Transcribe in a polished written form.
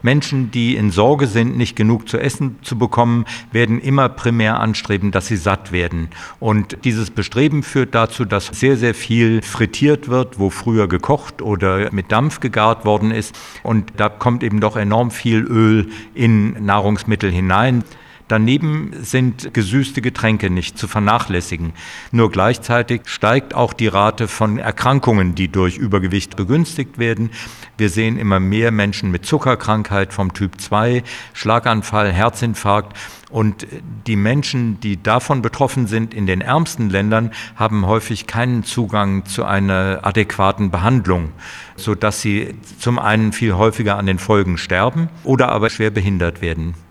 Menschen, die in Sorge sind, nicht genug zu essen zu bekommen, werden immer primär anstreben, dass sie satt werden. Und dieses Bestreben führt dazu, dass sehr, sehr viel frittiert wird, wo früher gekocht oder mit Dampf gegart worden ist. Und da kommt eben doch enorm viel Öl in Nahrungsmittel hinein. Daneben sind gesüßte Getränke nicht zu vernachlässigen. Nur gleichzeitig steigt auch die Rate von Erkrankungen, die durch Übergewicht begünstigt werden. Wir sehen immer mehr Menschen mit Zuckerkrankheit vom Typ 2, Schlaganfall, Herzinfarkt. Und die Menschen, die davon betroffen sind in den ärmsten Ländern, haben häufig keinen Zugang zu einer adäquaten Behandlung, sodass sie zum einen viel häufiger an den Folgen sterben oder aber schwer behindert werden.